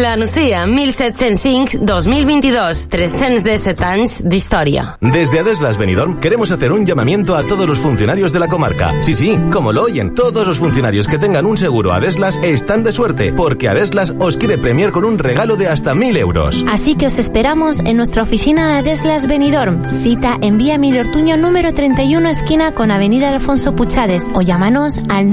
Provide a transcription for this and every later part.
La Nucia, 1705-2022, 317 anys d'història. Desde Adeslas Benidorm queremos hacer un llamamiento a todos los funcionarios de la comarca. Sí, como lo oyen, todos los funcionarios que tengan un seguro Adeslas están de suerte, porque Adeslas os quiere premiar con un regalo de hasta 1.000 euros. Así que os esperamos en nuestra oficina de Adeslas Benidorm. Cita en Vía Emilio Ortuño número 31, esquina con Avenida Alfonso Puchades, o llámanos al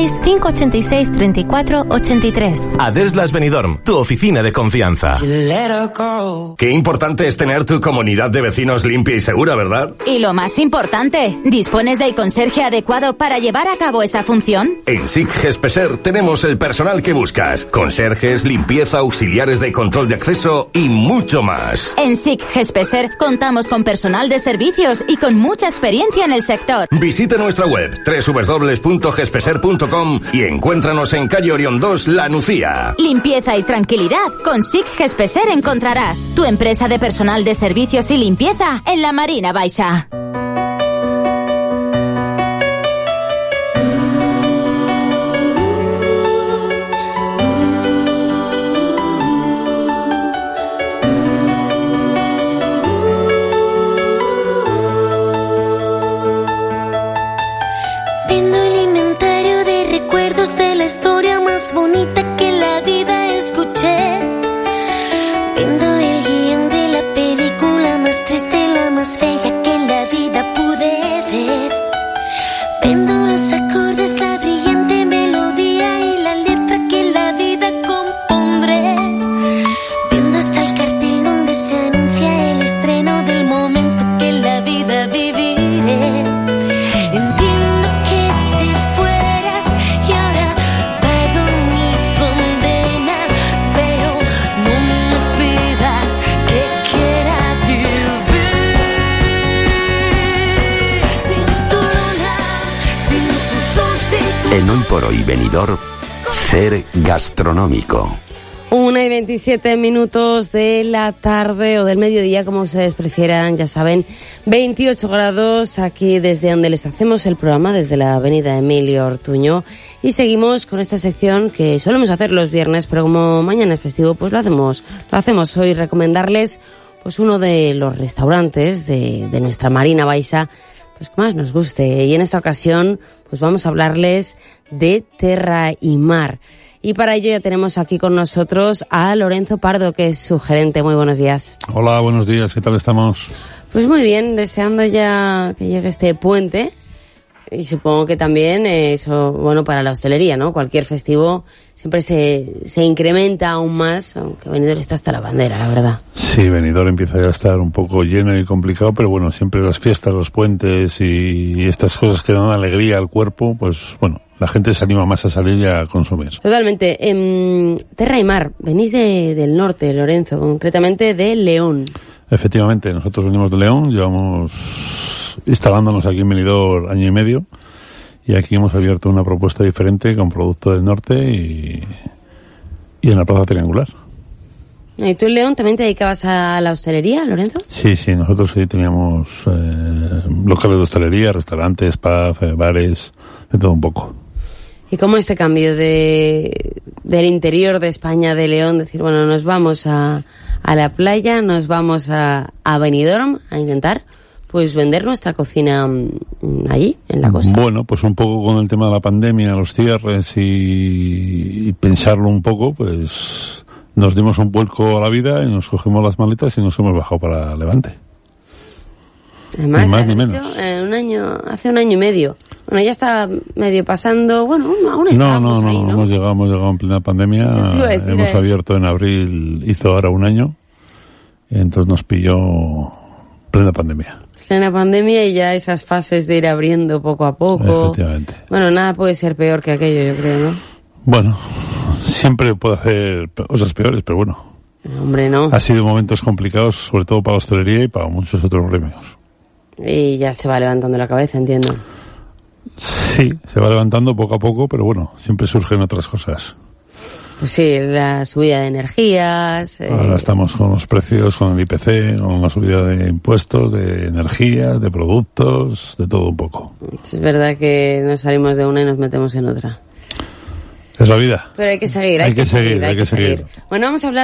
965863483. Adeslas Benidorm, tu oficina de confianza. Qué importante es tener tu comunidad de vecinos limpia y segura, ¿verdad? Y lo más importante, ¿dispones del conserje adecuado para llevar a cabo esa función? En SIC Gespeser tenemos el personal que buscas. Conserjes, limpieza, auxiliares de control de acceso y mucho más. En SIC Gespeser contamos con personal de servicios y con mucha experiencia en el sector. Visita nuestra web www.gespeser.com y encuéntranos en calle Orión 2, La Nucia. Limpieza y tranquilidad con SIC Gespeser encontrarás. Tu empresa de personal de servicios y limpieza en la Marina Baixa. Viendo el inventario de recuerdos de la historia más bonita que en la vida escuché. Viendo el guión de la película más triste, la más bella que en la vida pude ver. Viendo los acordes, la brillante melodía y la letra que en la vida compondré. Viendo hasta el cartel donde se anuncia el estreno del momento que en la vida viviré. Entiendo que te fueras y ahora pago mi condena, pero no me pidas que quiera vivir sin tu luna, sin tu sol, sin tu... En Hoy por Hoy Benidorm, ser gastronómico. 1:27 de la tarde o del mediodía, como ustedes prefieran, ya saben, 28 grados aquí desde donde les hacemos el programa, desde la avenida Emilio Ortuño, y seguimos con esta sección que solemos hacer los viernes, pero como mañana es festivo, pues lo hacemos hoy, recomendarles pues uno de los restaurantes de nuestra Marina Baixa, pues que más nos guste, y en esta ocasión pues vamos a hablarles de Terra y Mar. Y para ello ya tenemos aquí con nosotros a Lorenzo Pardo, que es su gerente. Muy buenos días. Hola, buenos días. ¿Qué tal estamos? Pues muy bien, deseando ya que llegue este puente. Y supongo que también eso, bueno, para la hostelería, ¿no? Cualquier festivo siempre se incrementa aún más, aunque Benidorm está hasta la bandera, la verdad. Sí, Benidorm empieza ya a estar un poco lleno y complicado, pero bueno, siempre las fiestas, los puentes y estas cosas que dan alegría al cuerpo, pues bueno, la gente se anima más a salir y a consumir. Totalmente. Terra y Mar, venís del norte, Lorenzo, concretamente de León. Efectivamente, nosotros venimos de León, llevamos instalándonos aquí en Benidorm año y medio, y aquí hemos abierto una propuesta diferente con producto del norte y en la Plaza Triangular. ¿Y tú en León también te dedicabas a la hostelería, Lorenzo? Sí, nosotros sí teníamos locales de hostelería, restaurantes, pubs, bares, de todo un poco. ¿Y cómo este cambio del interior de España, de León, decir, bueno, nos vamos a la playa, nos vamos a Benidorm a intentar pues vender nuestra cocina allí, en la costa? Bueno, pues un poco con el tema de la pandemia, los cierres y pensarlo un poco, pues nos dimos un vuelco a la vida y nos cogimos las maletas y nos hemos bajado para Levante. Además, ni más ni menos. Hace un año y medio. Bueno, ya está medio pasando, bueno, aún estamos ahí, ¿no? Hemos llegado en plena pandemia. Hemos abierto en abril, hizo ahora un año, y entonces nos pilló plena pandemia. Plena pandemia y ya esas fases de ir abriendo poco a poco. Efectivamente. Bueno, nada puede ser peor que aquello, yo creo, ¿no? Bueno, siempre puede hacer cosas peores, pero bueno. Hombre, no. Ha sido momentos complicados, sobre todo para la hostelería y para muchos otros gremios. Y ya se va levantando la cabeza, entiendo. Sí, se va levantando poco a poco, pero bueno, siempre surgen otras cosas. Pues sí, la subida de energías. Ahora estamos con los precios, con el IPC, con la subida de impuestos, de energías, de productos, de todo un poco. Es verdad que nos salimos de una y nos metemos en otra. Es la vida. Pero hay que seguir, hay que seguir. Bueno, vamos a hablar